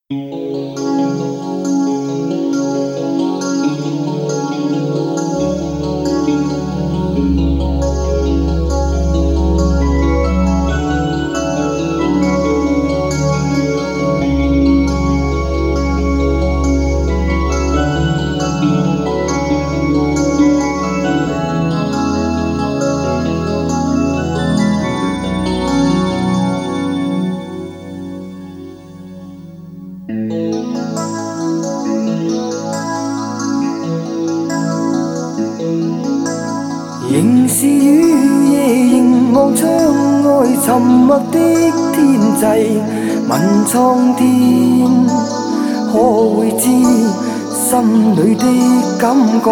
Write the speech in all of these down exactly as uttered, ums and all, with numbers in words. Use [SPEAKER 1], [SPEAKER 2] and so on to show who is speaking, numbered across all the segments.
[SPEAKER 1] 仍是雨夜，凝望窗外沉默的天际，问苍天可会知心里的感觉？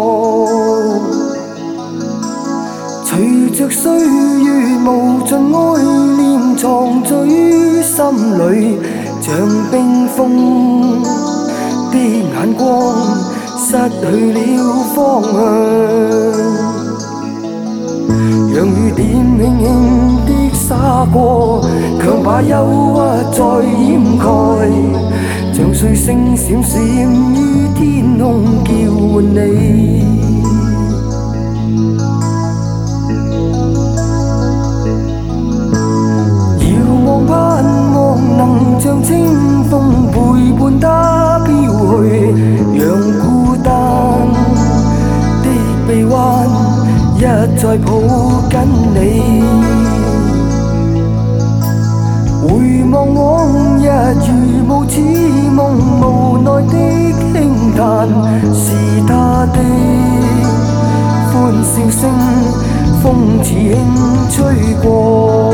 [SPEAKER 1] 随着岁月无尽爱念藏在于心里，像冰封的眼光失去了方向。让雨点轻轻的洒过，强把忧郁再掩盖，像碎星闪闪于天空叫唤你。遥望盼望能像清风陪伴他飘去，让孤單的臂彎一再抱緊你，回望往日如無似夢，無奈的輕嘆是他的歡笑聲，風似輕吹過，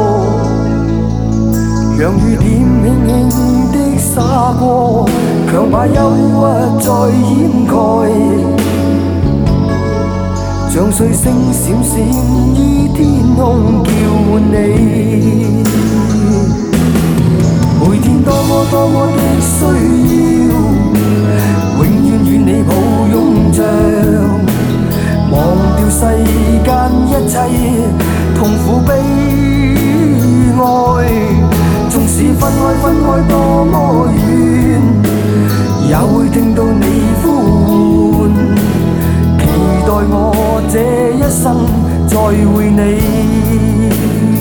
[SPEAKER 1] 讓雨點輕輕的灑過，強把憂鬱再掩蓋，像碎星閃閃於天空叫喚你。每天多麼多麼的需要，永遠與你抱擁着，忘掉世間一切痛苦悲哀。縱使分開分開多麼遠，也會聽到你呼喚，期待我這一生再會你。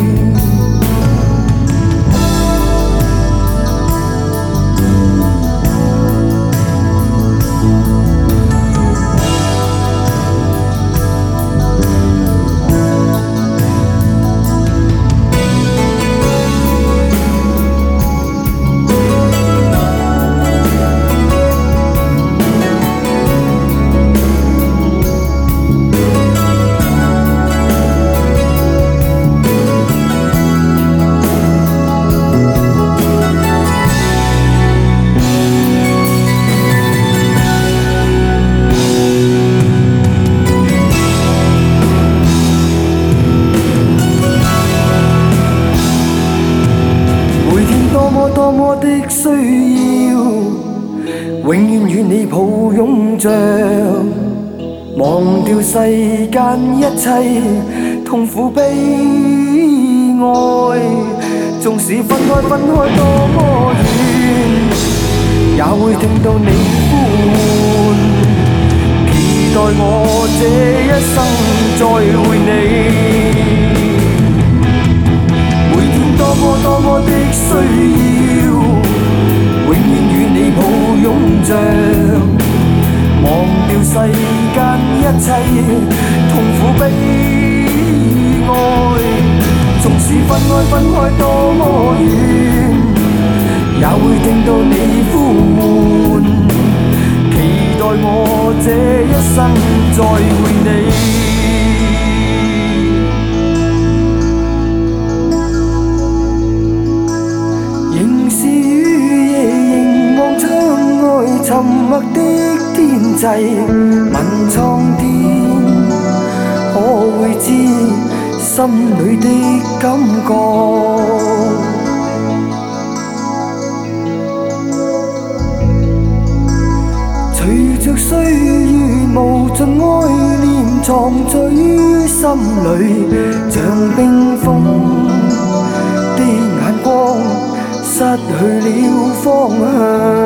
[SPEAKER 1] 多麼的需要，永遠與你抱擁着，忘掉世間一切痛苦悲哀。縱使分開分開多麼遠，也會聽到你呼喚，期待我這一生再會你。每天多麼多麼的需要，永遠與你抱擁着，忘掉世間一切痛苦悲哀。縱使分開分開多麼遠，也會聽到你呼喚，期待我這一生再會你。沉默的天際，問蒼天可會知心裏的感覺？隨着歲月無盡愛念藏在於心裏，像冰封的眼光失去了方向。